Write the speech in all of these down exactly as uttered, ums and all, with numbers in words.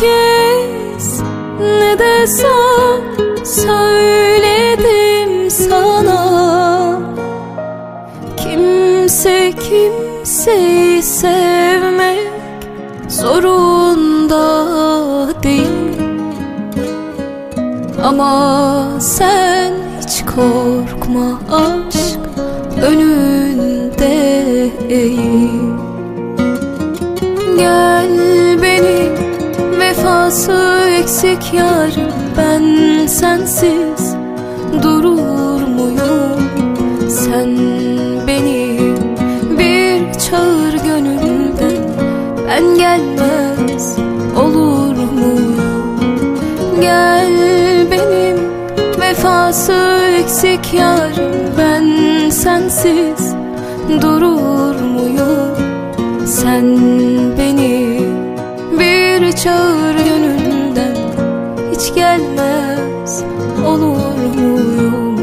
kez ne desem söyledim sana. Kimse kimseyi sevmek zorunda değil. Ama sen hiç korkma, aşk önünde eğil. Gel benim vefası eksik yarım, ben sensiz durur muyum? Sen benim bir çağır gönülden, ben gelmez olur muyum? Gel benim vefası eksik yarım, ben sensiz durur muyum? Sen beni bir çağır gönülden, hiç gelmez olur muyum?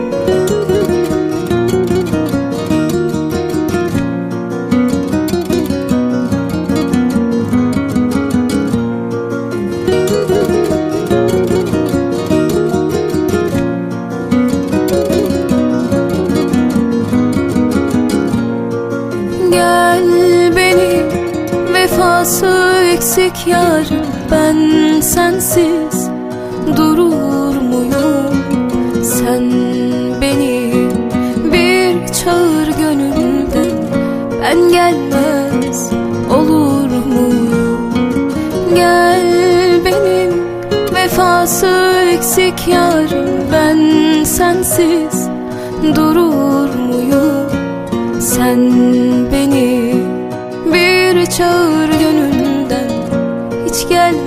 Gel benim vefası eksik yarım, ben sensiz durur muyum? Sen benim bir çağır gönülden, ben gelmez olur muyum? Gel benim vefası eksik yarım, ben sensiz durur muyum? Sen beni bir çağır gönülden, hiç gelmez